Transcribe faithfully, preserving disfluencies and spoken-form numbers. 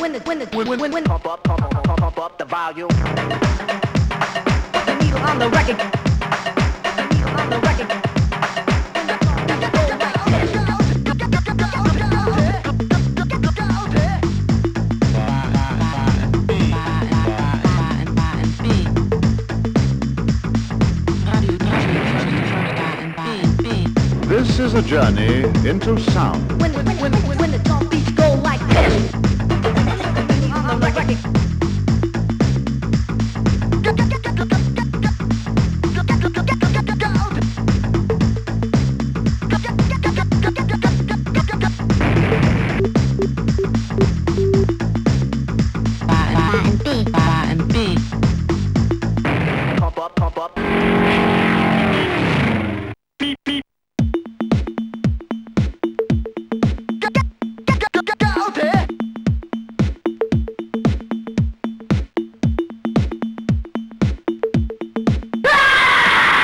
when the when the when when when pump up pump up pump pump up the volume. The needle on the record. The needle on the record. This is a journey into sound.